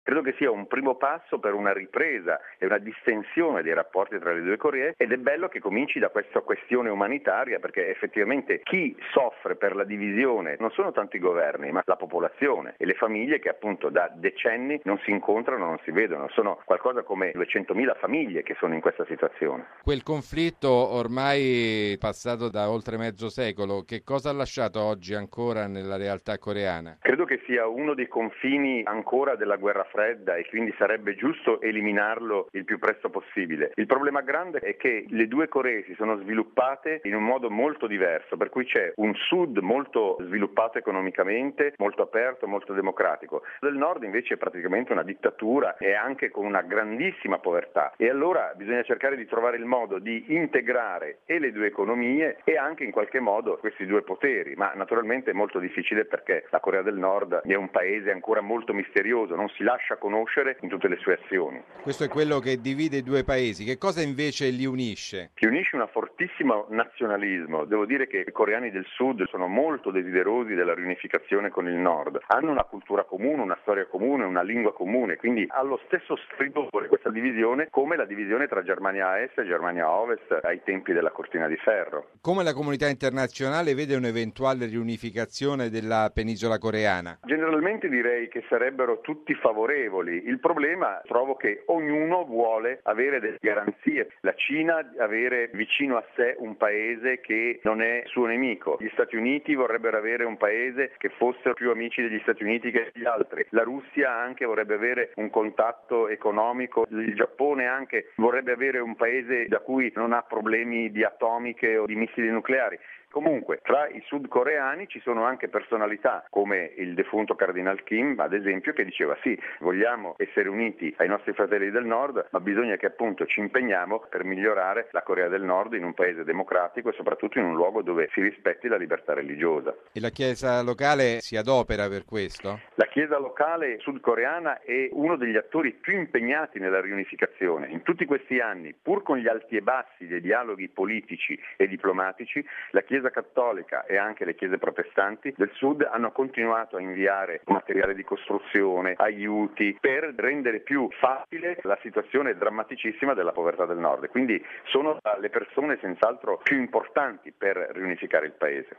Credo che sia un primo passo per una ripresa e una distensione dei rapporti tra le due Coree, ed è bello che cominci da questa questione umanitaria, perché effettivamente chi soffre per la divisione non sono tanto i governi, ma la popolazione e le famiglie che appunto da decenni non si incontrano, non si vedono. Sono qualcosa come 200.000 famiglie che sono in questa situazione. Quel conflitto ormai passato da oltre mezzo secolo, che cosa ha lasciato oggi ancora nella realtà coreana? Credo che sia uno dei confini ancora della guerra fredda e quindi sarebbe giusto eliminarlo il più presto possibile. Il problema grande è che le due Coree si sono sviluppate in un modo molto diverso, per cui c'è un sud molto sviluppato economicamente, molto aperto, molto democratico. Del nord invece è praticamente una dittatura e anche con una grandissima povertà. E allora bisogna cercare di trovare il modo di integrare e le due economie e anche in qualche modo questi due poteri, ma naturalmente è molto difficile perché la Corea del Nord è un paese ancora molto misterioso, non si lascia conoscere in tutte le sue azioni. Questo è quello che divide i due paesi. Che cosa invece li unisce? Li unisce un fortissimo nazionalismo. Devo dire che i coreani del sud sono molto desiderosi della riunificazione con il nord. Hanno una cultura comune, una storia comune, una lingua comune, quindi ha lo stesso stridore questa divisione come la divisione tra Germania Est e Germania Ovest ai tempi della cortina di ferro. Come la comunità internazionale vede un'eventuale riunificazione della penisola coreana? Generalmente direi che sarebbero tutti favorevoli. Il problema trovo che ognuno vuole avere delle garanzie. La Cina avere vicino a sé un paese che non è suo nemico. Gli Stati Uniti vorrebbero avere un paese che fossero più amici degli Stati Uniti che degli altri. La Russia anche vorrebbe avere un contatto economico. Il Giappone anche vorrebbe avere un paese da cui non ha problemi di atomiche o di missili nucleari. Comunque, tra i sudcoreani ci sono anche personalità come il defunto Cardinal Kim, ad esempio, che diceva sì, vogliamo essere uniti ai nostri fratelli del nord, ma bisogna che appunto ci impegniamo per migliorare la Corea del Nord in un paese democratico e soprattutto in un luogo dove si rispetti la libertà religiosa. E la Chiesa locale si adopera per questo? La Chiesa locale sudcoreana è uno degli attori più impegnati nella riunificazione. In tutti questi anni, pur con gli alti e bassi dei dialoghi politici e diplomatici, la Chiesa cattolica e anche le chiese protestanti del sud hanno continuato a inviare materiale di costruzione, aiuti, per rendere più facile la situazione drammaticissima della povertà del nord. Quindi sono le persone senz'altro più importanti per riunificare il paese.